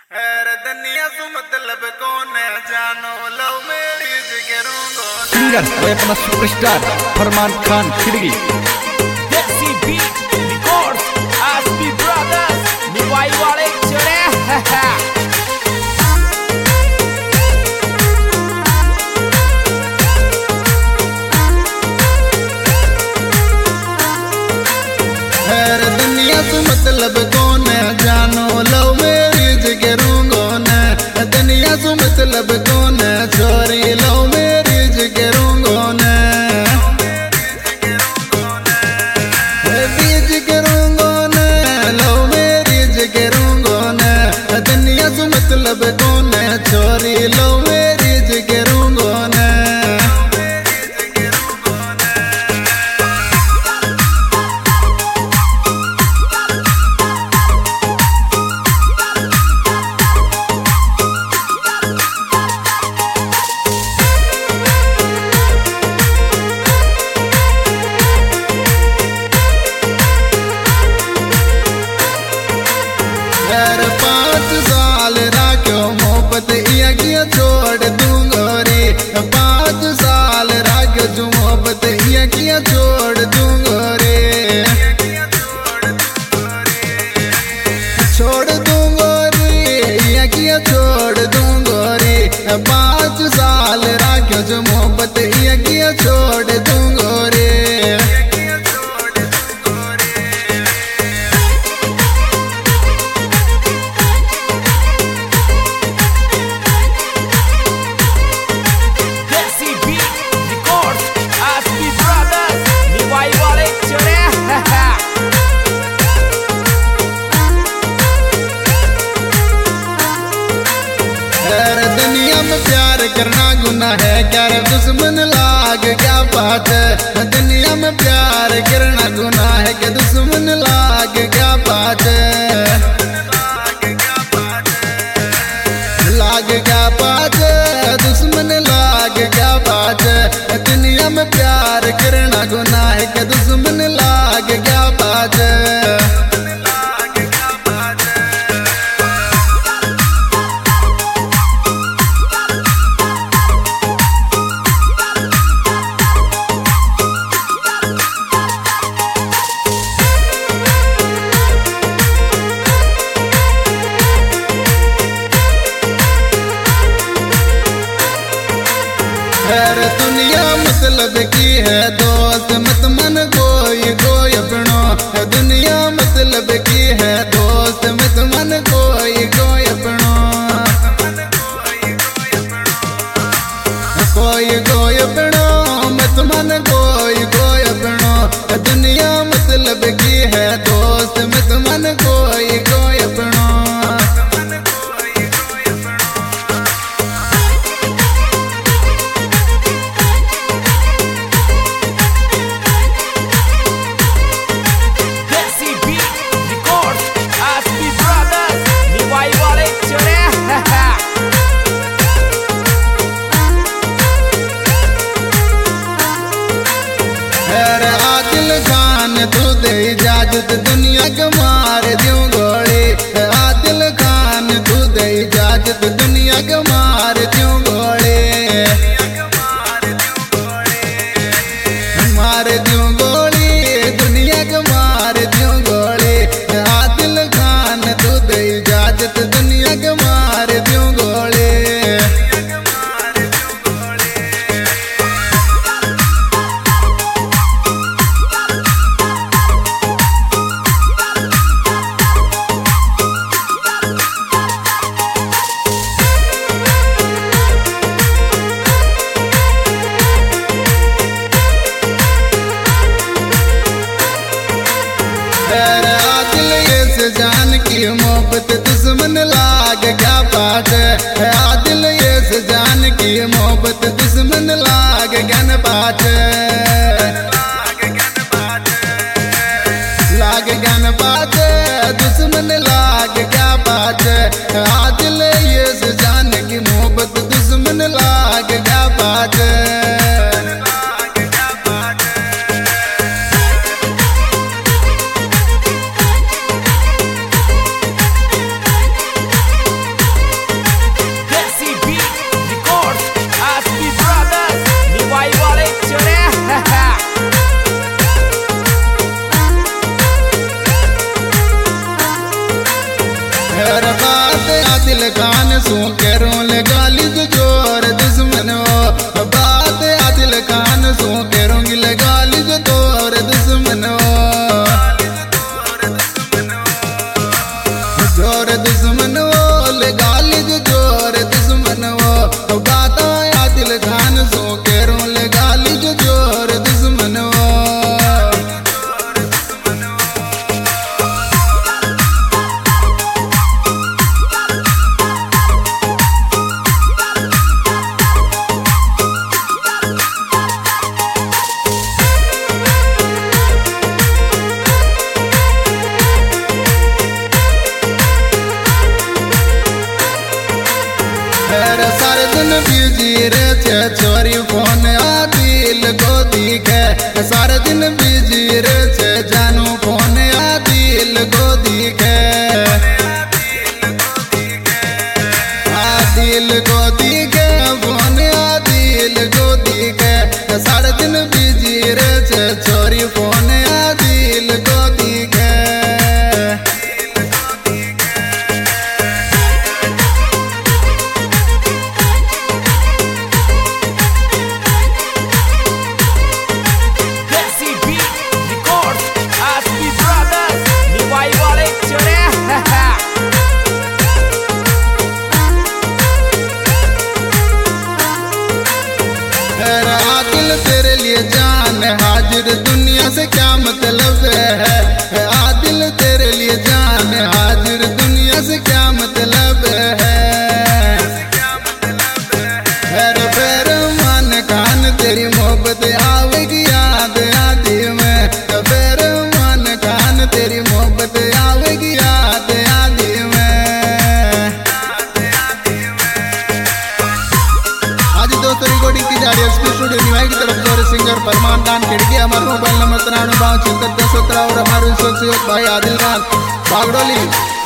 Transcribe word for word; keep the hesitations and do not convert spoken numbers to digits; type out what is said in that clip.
Singer वो अपना superstar फरमान Khan Khidgi desi beat records SP brothers Niwai वाले चले हर दुनिया से मतलब कौन है जानो लव मैरिज करूंगा न दुनिया से मतलब कौन है छोरी लव मैरिज करूंगा न बीज करूंगा न लव मैरिज करूंगा न दुनिया से मतलब कौन है छोरी लव मैरिज करूंगा न छोड़ दूंगा रे पाँच साल राख जो मोहब्बत ये किया छोड़ दूंगा रे छोड़ दूंगा रे ये किया छोड़ दूंगा रे पाँच साल राख जो मोहब्बत ये किया छोड़ दूंगा रे प्यार करना गुनाह है क्या रे दुश्मन लाग क्या बात है दुनिया में प्यार करना गुनाह है क्या दुश्मन लाग क्या बात है लाग क्या बात है दुश्मन लाग क्या बात है दुनिया में प्यार करना गुनाह है क्या दुश्मन लाग क्या बात है दुनिया मतलब की है दोस्त मत मन कोई कोई अपनो दुनिया मतलब की है दोस्त मत मन कोई कोई अपनो कोई कोई अपनो मत मन कोई कोई अपनो दुनिया मतलब की है दोस्त मत मन कोई कोई अपनो तू दे इजाजत दुनिया के मार दूं गोली आदिल खान तू दे इजाजत दुनिया के मार दूं गोली मार दूं गोली दुनिया के मार दूं गोली आदिल खान तू दे इजाजत दुनिया के मार दूं गोली जान की मोहब्बत दुश्मन लाग क्या बात है आदिल ये से जान की मोहब्बत दुश्मन लाग ज्ञान बात लाग ज्ञान बात दुश्मन लाग क्या बात है आदिल ये से जान की मोहब्बत दुश्मन लाग क्या बात बात आदिल खान सू करूं ले गाली जो जोर दुश्मन हो बात आदिल खान सू करूंगी ले गाली जो तोर दुश्मन हो जोर दुश्मन हो ले गाली जो जोर दुश्मन हो बात आदिल खान सू करूं ले गाली जो जोर दुश्मन हो सारे दिन बिजी रे छोरी फोन आदिल को दिखे सारे दिन बिजी रे जानू फोन आदिल को दिखे आदिल को दिखे फोन आदिल को दिखे सारे दिन बिजी रे छोरी फोन आदिल को दिखे तेरे लिए जान हाजिर दुनिया से क्या मतलब है आदिल तेरे लिए जान हाजिर दुनिया से क्या मतलब है फिर फिर मन खान तेरी मोहब्बत आवेगी याद आदि में फिर मन खान तेरी मोहब्बत आवेगी याद आदि में आज दोस्तों रिकॉर्डिंग की जा रही है एसपी स्टूडियो निवाई की तरफ से सिंगर फरमान खान खिड़की हमारा मोबाइल नंबर तिरानवे बावन छिहत्तर दस सत्रह और हमारे सहयोग भाई आदिल खान बागडोली।